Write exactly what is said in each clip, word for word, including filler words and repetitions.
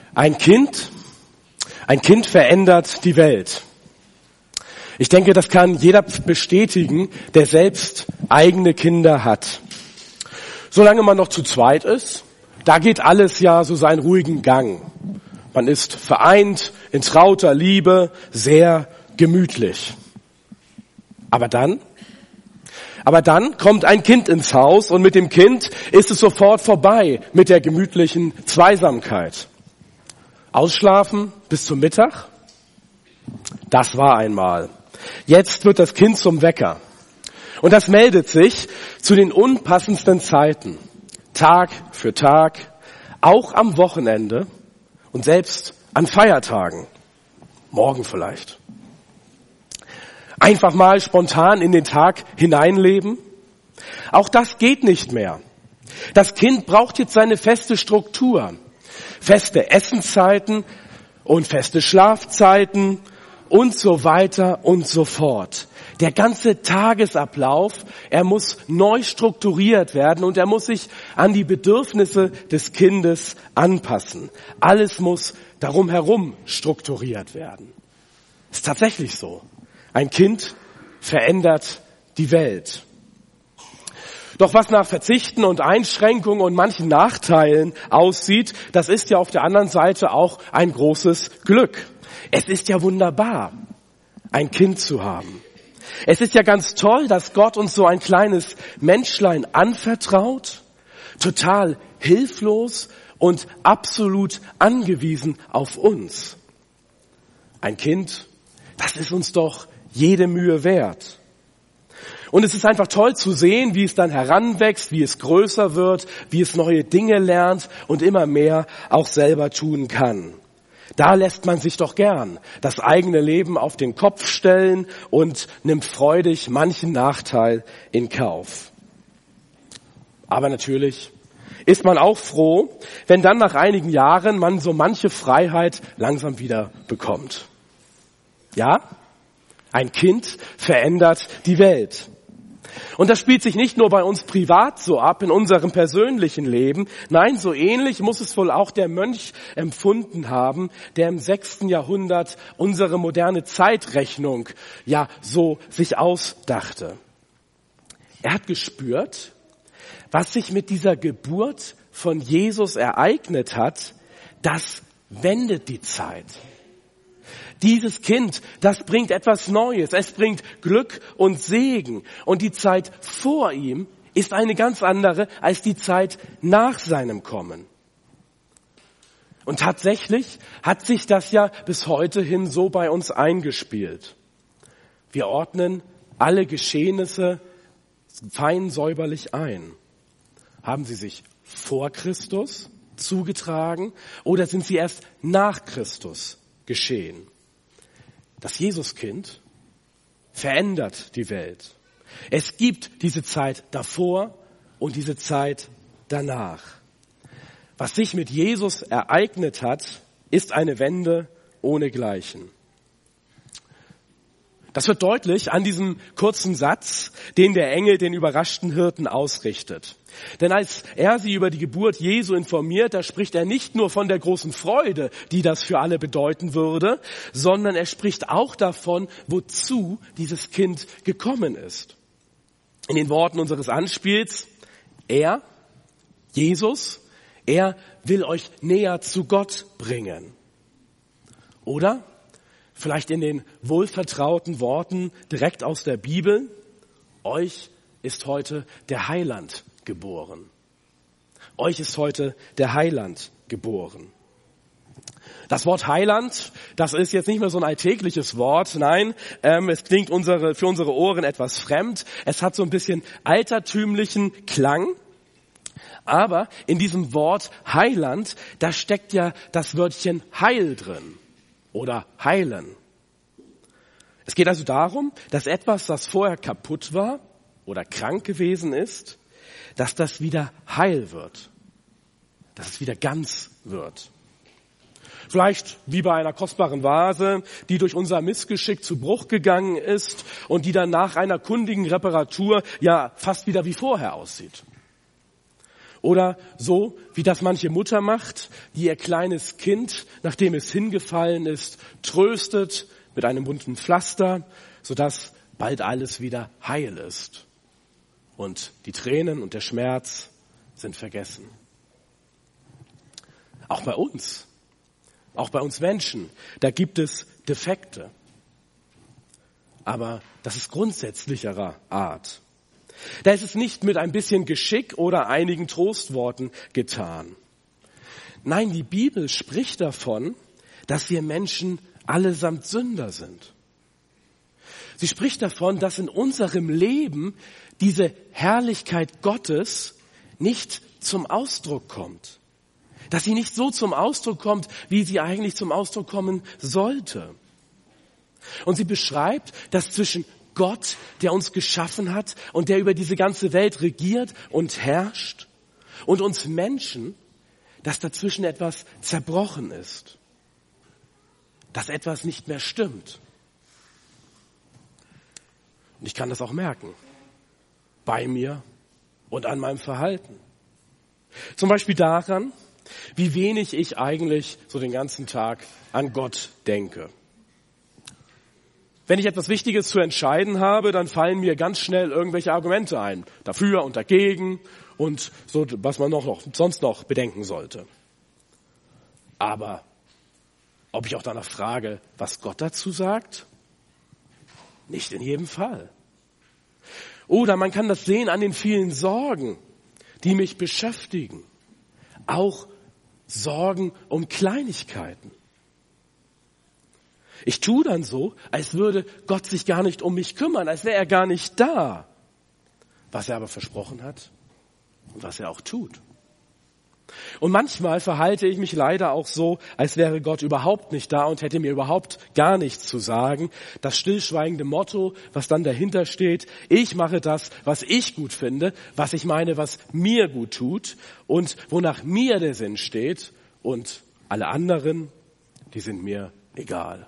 Ein Kind, ein Kind verändert die Welt. Ich denke, das kann jeder bestätigen, der selbst eigene Kinder hat. Solange man noch zu zweit ist, da geht alles ja so seinen ruhigen Gang. Man ist vereint in trauter Liebe, sehr gemütlich. Aber dann, aber dann kommt ein Kind ins Haus und mit dem Kind ist es sofort vorbei mit der gemütlichen Zweisamkeit. Ausschlafen bis zum Mittag? Das war einmal. Jetzt wird das Kind zum Wecker. Und das meldet sich zu den unpassendsten Zeiten. Tag für Tag, auch am Wochenende und selbst an Feiertagen. Morgen vielleicht. Einfach mal spontan in den Tag hineinleben. Auch das geht nicht mehr. Das Kind braucht jetzt seine feste Struktur. Feste Essenszeiten und feste Schlafzeiten und so weiter und so fort. Der ganze Tagesablauf, er muss neu strukturiert werden und er muss sich an die Bedürfnisse des Kindes anpassen. Alles muss darum herum strukturiert werden. Ist tatsächlich so. Ein Kind verändert die Welt. Doch was nach Verzichten und Einschränkungen und manchen Nachteilen aussieht, das ist ja auf der anderen Seite auch ein großes Glück. Es ist ja wunderbar, ein Kind zu haben. Es ist ja ganz toll, dass Gott uns so ein kleines Menschlein anvertraut, total hilflos und absolut angewiesen auf uns. Ein Kind, das ist uns doch jede Mühe wert. Und es ist einfach toll zu sehen, wie es dann heranwächst, wie es größer wird, wie es neue Dinge lernt und immer mehr auch selber tun kann. Da lässt man sich doch gern das eigene Leben auf den Kopf stellen und nimmt freudig manchen Nachteil in Kauf. Aber natürlich ist man auch froh, wenn dann nach einigen Jahren man so manche Freiheit langsam wieder bekommt. Ja, ein Kind verändert die Welt. Und das spielt sich nicht nur bei uns privat so ab, in unserem persönlichen Leben. Nein, so ähnlich muss es wohl auch der Mönch empfunden haben, der im sechsten Jahrhundert unsere moderne Zeitrechnung ja so sich ausdachte. Er hat gespürt, was sich mit dieser Geburt von Jesus ereignet hat, das wendet die Zeit. Dieses Kind, das bringt etwas Neues. Es bringt Glück und Segen. Und die Zeit vor ihm ist eine ganz andere als die Zeit nach seinem Kommen. Und tatsächlich hat sich das ja bis heute hin so bei uns eingespielt. Wir ordnen alle Geschehnisse fein säuberlich ein. Haben sie sich vor Christus zugetragen oder sind sie erst nach Christus geschehen? Das Jesuskind verändert die Welt. Es gibt diese Zeit davor und diese Zeit danach. Was sich mit Jesus ereignet hat, ist eine Wende ohnegleichen. Das wird deutlich an diesem kurzen Satz, den der Engel den überraschten Hirten ausrichtet. Denn als er sie über die Geburt Jesu informiert, da spricht er nicht nur von der großen Freude, die das für alle bedeuten würde, sondern er spricht auch davon, wozu dieses Kind gekommen ist. In den Worten unseres Anspiels, er, Jesus, er will euch näher zu Gott bringen. Oder vielleicht in den wohlvertrauten Worten direkt aus der Bibel, euch ist heute der Heiland geboren. Euch ist heute der Heiland geboren. Das Wort Heiland, das ist jetzt nicht mehr so ein alltägliches Wort. Nein, ähm, es klingt unsere, für unsere Ohren etwas fremd. Es hat so ein bisschen altertümlichen Klang. Aber in diesem Wort Heiland, da steckt ja das Wörtchen Heil drin. Oder heilen. Es geht also darum, dass etwas, das vorher kaputt war oder krank gewesen ist, dass das wieder heil wird. Dass es wieder ganz wird. Vielleicht wie bei einer kostbaren Vase, die durch unser Missgeschick zu Bruch gegangen ist und die dann nach einer kundigen Reparatur ja fast wieder wie vorher aussieht. Oder so, wie das manche Mutter macht, die ihr kleines Kind, nachdem es hingefallen ist, tröstet mit einem bunten Pflaster, sodass bald alles wieder heil ist. Und die Tränen und der Schmerz sind vergessen. Auch bei uns, auch bei uns Menschen, da gibt es Defekte. Aber das ist grundsätzlicherer Art. Da ist es nicht mit ein bisschen Geschick oder einigen Trostworten getan. Nein, die Bibel spricht davon, dass wir Menschen allesamt Sünder sind. Sie spricht davon, dass in unserem Leben diese Herrlichkeit Gottes nicht zum Ausdruck kommt. Dass sie nicht so zum Ausdruck kommt, wie sie eigentlich zum Ausdruck kommen sollte. Und sie beschreibt, dass zwischen Gott, der uns geschaffen hat und der über diese ganze Welt regiert und herrscht, und uns Menschen, dass dazwischen etwas zerbrochen ist, dass etwas nicht mehr stimmt. Und ich kann das auch merken, bei mir und an meinem Verhalten. Zum Beispiel daran, wie wenig ich eigentlich so den ganzen Tag an Gott denke. Wenn ich etwas Wichtiges zu entscheiden habe, dann fallen mir ganz schnell irgendwelche Argumente ein. Dafür und dagegen und so, was man noch, noch sonst noch bedenken sollte. Aber ob ich auch danach frage, was Gott dazu sagt? Nicht in jedem Fall. Oder man kann das sehen an den vielen Sorgen, die mich beschäftigen. Auch Sorgen um Kleinigkeiten. Ich tue dann so, als würde Gott sich gar nicht um mich kümmern, als wäre er gar nicht da. Was er aber versprochen hat und was er auch tut. Und manchmal verhalte ich mich leider auch so, als wäre Gott überhaupt nicht da und hätte mir überhaupt gar nichts zu sagen. Das stillschweigende Motto, was dann dahinter steht: Ich mache das, was ich gut finde, was ich meine, was mir gut tut und wonach mir der Sinn steht, und alle anderen, die sind mir egal.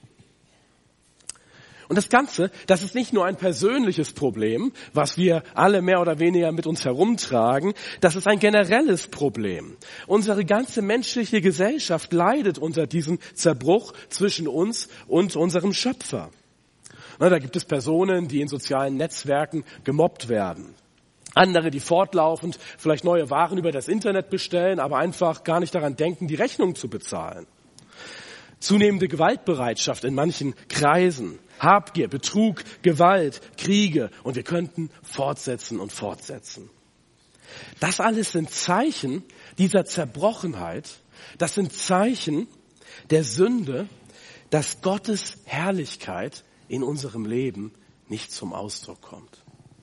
Und das Ganze, das ist nicht nur ein persönliches Problem, was wir alle mehr oder weniger mit uns herumtragen, das ist ein generelles Problem. Unsere ganze menschliche Gesellschaft leidet unter diesem Zerbruch zwischen uns und unserem Schöpfer. Na, da gibt es Personen, die in sozialen Netzwerken gemobbt werden. Andere, die fortlaufend vielleicht neue Waren über das Internet bestellen, aber einfach gar nicht daran denken, die Rechnung zu bezahlen. Zunehmende Gewaltbereitschaft in manchen Kreisen. Habgier, Betrug, Gewalt, Kriege, und wir könnten fortsetzen und fortsetzen. Das alles sind Zeichen dieser Zerbrochenheit, das sind Zeichen der Sünde, dass Gottes Herrlichkeit in unserem Leben nicht zum Ausdruck kommt.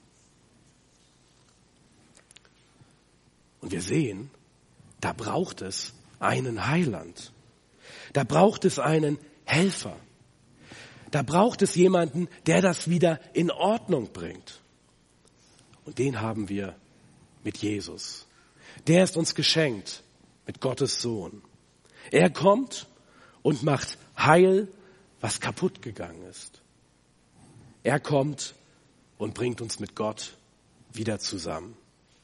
Und wir sehen, da braucht es einen Heiland, da braucht es einen Helfer. Da braucht es jemanden, der das wieder in Ordnung bringt. Und den haben wir mit Jesus. Der ist uns geschenkt mit Gottes Sohn. Er kommt und macht heil, was kaputt gegangen ist. Er kommt und bringt uns mit Gott wieder zusammen.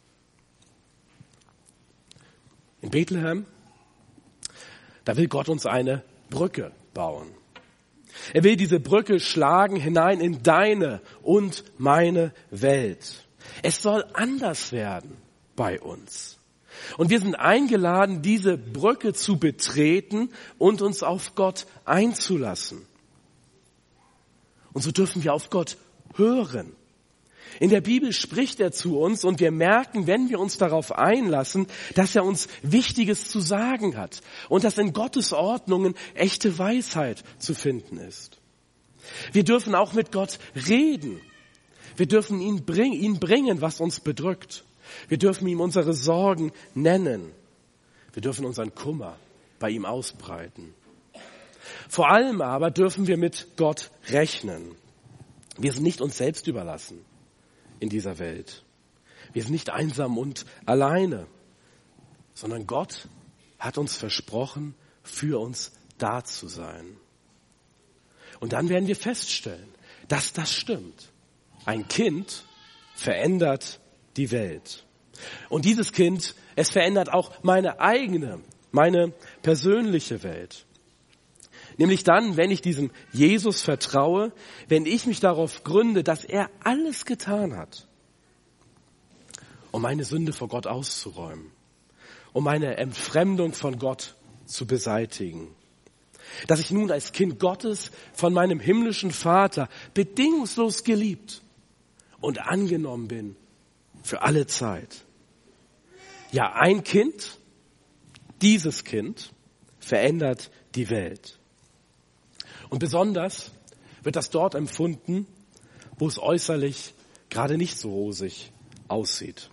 In Bethlehem, da will Gott uns eine Brücke bauen. Er will diese Brücke schlagen hinein in deine und meine Welt. Es soll anders werden bei uns. Und wir sind eingeladen, diese Brücke zu betreten und uns auf Gott einzulassen. Und so dürfen wir auf Gott hören. In der Bibel spricht er zu uns und wir merken, wenn wir uns darauf einlassen, dass er uns Wichtiges zu sagen hat und dass in Gottes Ordnungen echte Weisheit zu finden ist. Wir dürfen auch mit Gott reden. Wir dürfen ihn bringen, ihn bringen, was uns bedrückt. Wir dürfen ihm unsere Sorgen nennen. Wir dürfen unseren Kummer bei ihm ausbreiten. Vor allem aber dürfen wir mit Gott rechnen. Wir sind nicht uns selbst überlassen in dieser Welt. Wir sind nicht einsam und alleine, sondern Gott hat uns versprochen, für uns da zu sein. Und dann werden wir feststellen, dass das stimmt. Ein Kind verändert die Welt. Und dieses Kind, es verändert auch meine eigene, meine persönliche Welt. Nämlich dann, wenn ich diesem Jesus vertraue, wenn ich mich darauf gründe, dass er alles getan hat, um meine Sünde vor Gott auszuräumen, um meine Entfremdung von Gott zu beseitigen. Dass ich nun als Kind Gottes von meinem himmlischen Vater bedingungslos geliebt und angenommen bin für alle Zeit. Ja, ein Kind, dieses Kind verändert die Welt. Und besonders wird das dort empfunden, wo es äußerlich gerade nicht so rosig aussieht.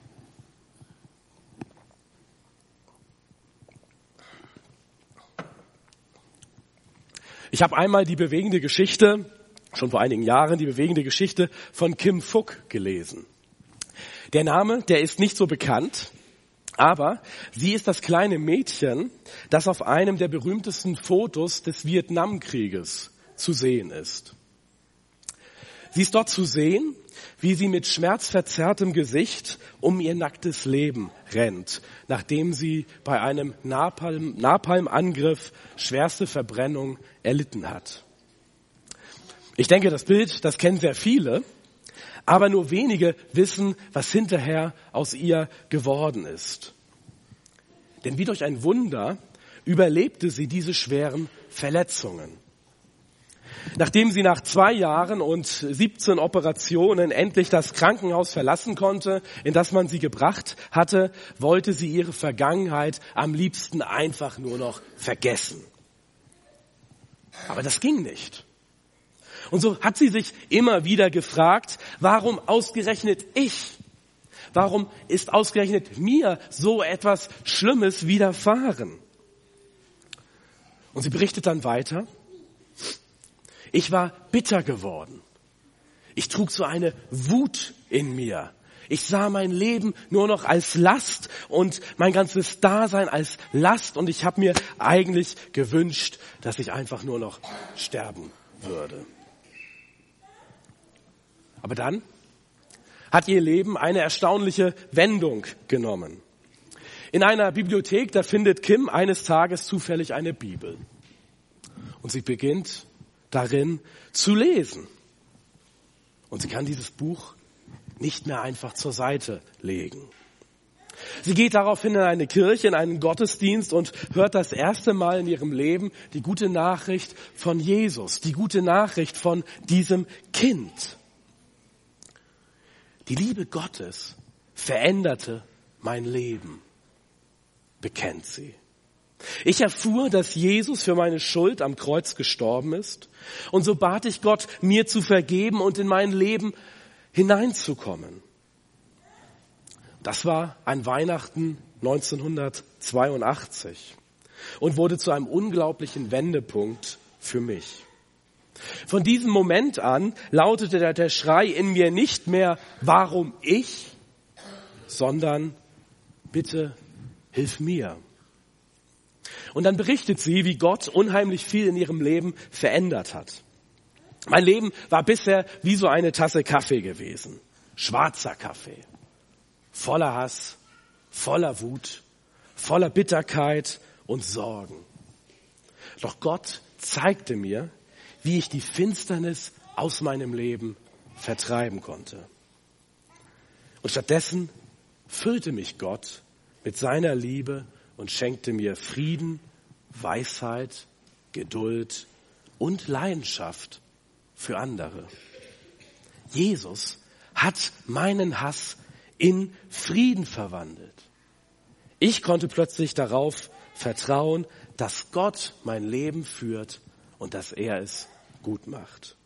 Ich habe einmal die bewegende Geschichte, schon vor einigen Jahren, die bewegende Geschichte von Kim Phuc gelesen. Der Name, der ist nicht so bekannt, aber sie ist das kleine Mädchen, das auf einem der berühmtesten Fotos des Vietnamkrieges zu sehen ist. Sie ist dort zu sehen, wie sie mit schmerzverzerrtem Gesicht um ihr nacktes Leben rennt, nachdem sie bei einem Napalm, Napalmangriff schwerste Verbrennung erlitten hat. Ich denke, das Bild, das kennen sehr viele, aber nur wenige wissen, was hinterher aus ihr geworden ist. Denn wie durch ein Wunder überlebte sie diese schweren Verletzungen. Nachdem sie nach zwei Jahren und siebzehn Operationen endlich das Krankenhaus verlassen konnte, in das man sie gebracht hatte, wollte sie ihre Vergangenheit am liebsten einfach nur noch vergessen. Aber das ging nicht. Und so hat sie sich immer wieder gefragt, warum ausgerechnet ich? Warum ist ausgerechnet mir so etwas Schlimmes widerfahren? Und sie berichtet dann weiter: Ich war bitter geworden. Ich trug so eine Wut in mir. Ich sah mein Leben nur noch als Last und mein ganzes Dasein als Last. Und ich habe mir eigentlich gewünscht, dass ich einfach nur noch sterben würde. Aber dann hat ihr Leben eine erstaunliche Wendung genommen. In einer Bibliothek, da findet Kim eines Tages zufällig eine Bibel. Und sie beginnt darin zu lesen. Und sie kann dieses Buch nicht mehr einfach zur Seite legen. Sie geht daraufhin in eine Kirche, in einen Gottesdienst und hört das erste Mal in ihrem Leben die gute Nachricht von Jesus, die gute Nachricht von diesem Kind. Die Liebe Gottes veränderte mein Leben, bekennt sie. Ich erfuhr, dass Jesus für meine Schuld am Kreuz gestorben ist, und so bat ich Gott, mir zu vergeben und in mein Leben hineinzukommen. Das war an Weihnachten neunzehnhundertzweiundachtzig und wurde zu einem unglaublichen Wendepunkt für mich. Von diesem Moment an lautete der, der Schrei in mir nicht mehr, warum ich, sondern bitte hilf mir. Und dann berichtet sie, wie Gott unheimlich viel in ihrem Leben verändert hat. Mein Leben war bisher wie so eine Tasse Kaffee gewesen. Schwarzer Kaffee. Voller Hass, voller Wut, voller Bitterkeit und Sorgen. Doch Gott zeigte mir, wie ich die Finsternis aus meinem Leben vertreiben konnte. Und stattdessen füllte mich Gott mit seiner Liebe und schenkte mir Frieden, Weisheit, Geduld und Leidenschaft für andere. Jesus hat meinen Hass in Frieden verwandelt. Ich konnte plötzlich darauf vertrauen, dass Gott mein Leben führt und dass er es gut macht.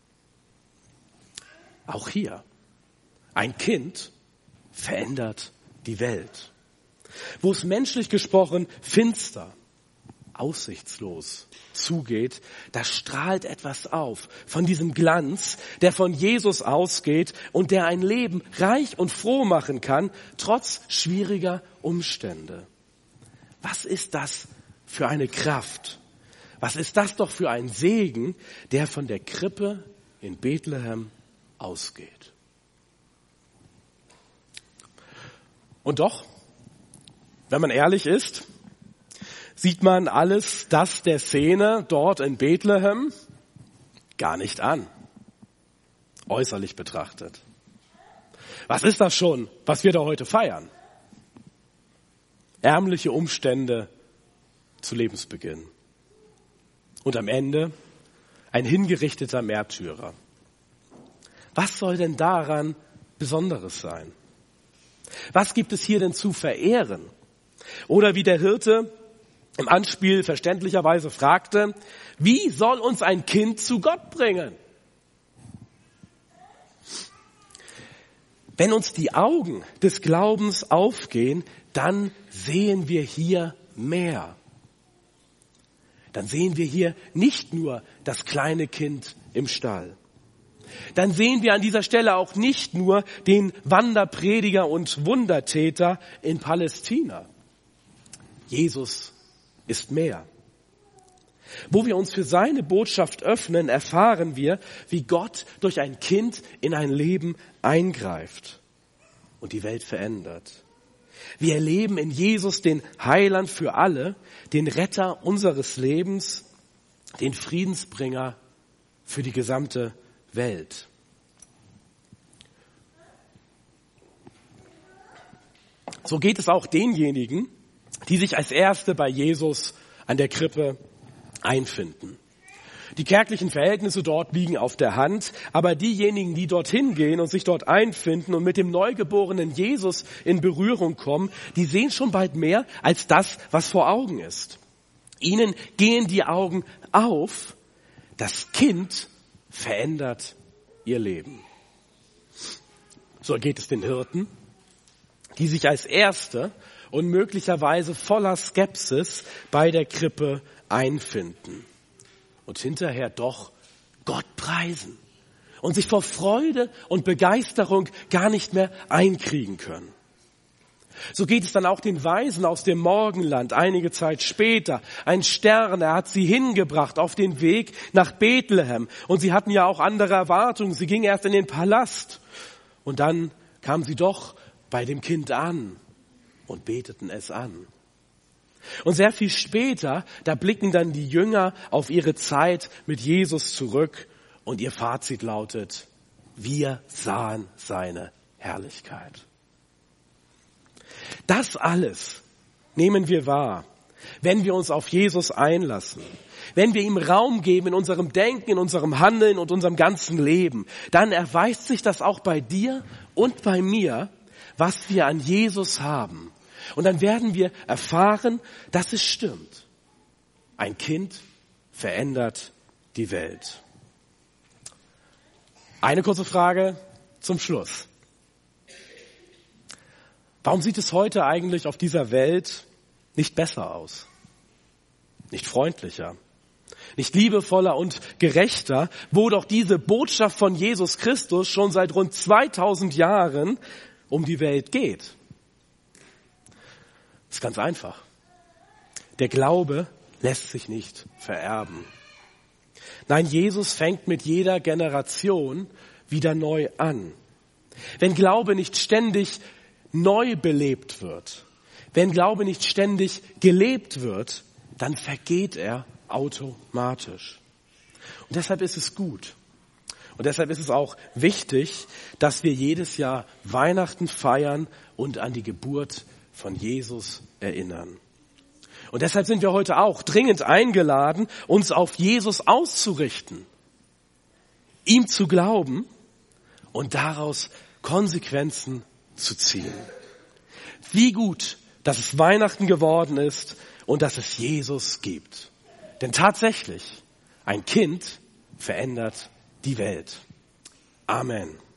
Auch hier, ein Kind verändert die Welt. Wo es menschlich gesprochen finster, aussichtslos zugeht, da strahlt etwas auf von diesem Glanz, der von Jesus ausgeht und der ein Leben reich und froh machen kann, trotz schwieriger Umstände. Was ist das für eine Kraft? Was ist das doch für ein Segen, der von der Krippe in Bethlehem ausgeht? Und doch, wenn man ehrlich ist, sieht man alles das der Szene dort in Bethlehem gar nicht an, äußerlich betrachtet. Was ist das schon, was wir da heute feiern? Ärmliche Umstände zu Lebensbeginn. Und am Ende ein hingerichteter Märtyrer. Was soll denn daran Besonderes sein? Was gibt es hier denn zu verehren? Oder wie der Hirte im Anspiel verständlicherweise fragte, wie soll uns ein Kind zu Gott bringen? Wenn uns die Augen des Glaubens aufgehen, dann sehen wir hier mehr. Dann sehen wir hier nicht nur das kleine Kind im Stall. Dann sehen wir an dieser Stelle auch nicht nur den Wanderprediger und Wundertäter in Palästina. Jesus ist mehr. Wo wir uns für seine Botschaft öffnen, erfahren wir, wie Gott durch ein Kind in ein Leben eingreift und die Welt verändert. Wir erleben in Jesus den Heiland für alle, den Retter unseres Lebens, den Friedensbringer für die gesamte Welt. So geht es auch denjenigen, die sich als Erste bei Jesus an der Krippe einfinden. Die kärglichen Verhältnisse dort liegen auf der Hand, aber diejenigen, die dorthin gehen und sich dort einfinden und mit dem neugeborenen Jesus in Berührung kommen, die sehen schon bald mehr als das, was vor Augen ist. Ihnen gehen die Augen auf, das Kind verändert ihr Leben. So geht es den Hirten, die sich als Erste und möglicherweise voller Skepsis bei der Krippe einfinden und hinterher doch Gott preisen und sich vor Freude und Begeisterung gar nicht mehr einkriegen können. So geht es dann auch den Weisen aus dem Morgenland einige Zeit später. Ein Stern, er hat sie hingebracht auf den Weg nach Bethlehem. Und sie hatten ja auch andere Erwartungen. Sie gingen erst in den Palast. Und dann kamen sie doch bei dem Kind an und beteten es an. Und sehr viel später, da blicken dann die Jünger auf ihre Zeit mit Jesus zurück. Und ihr Fazit lautet, wir sahen seine Herrlichkeit. Das alles nehmen wir wahr, wenn wir uns auf Jesus einlassen, wenn wir ihm Raum geben in unserem Denken, in unserem Handeln und unserem ganzen Leben. Dann erweist sich das auch bei dir und bei mir, was wir an Jesus haben. Und dann werden wir erfahren, dass es stimmt. Ein Kind verändert die Welt. Eine kurze Frage zum Schluss. Warum sieht es heute eigentlich auf dieser Welt nicht besser aus? Nicht freundlicher, nicht liebevoller und gerechter, wo doch diese Botschaft von Jesus Christus schon seit rund zweitausend Jahren um die Welt geht? Das ist ganz einfach. Der Glaube lässt sich nicht vererben. Nein, Jesus fängt mit jeder Generation wieder neu an. Wenn Glaube nicht ständig neu belebt wird, wenn Glaube nicht ständig gelebt wird, dann vergeht er automatisch. Und deshalb ist es gut. Und deshalb ist es auch wichtig, dass wir jedes Jahr Weihnachten feiern und an die Geburt von Jesus erinnern. Und deshalb sind wir heute auch dringend eingeladen, uns auf Jesus auszurichten, ihm zu glauben und daraus Konsequenzen zu ziehen. Wie gut, dass es Weihnachten geworden ist und dass es Jesus gibt. Denn tatsächlich, ein Kind verändert die Welt. Amen.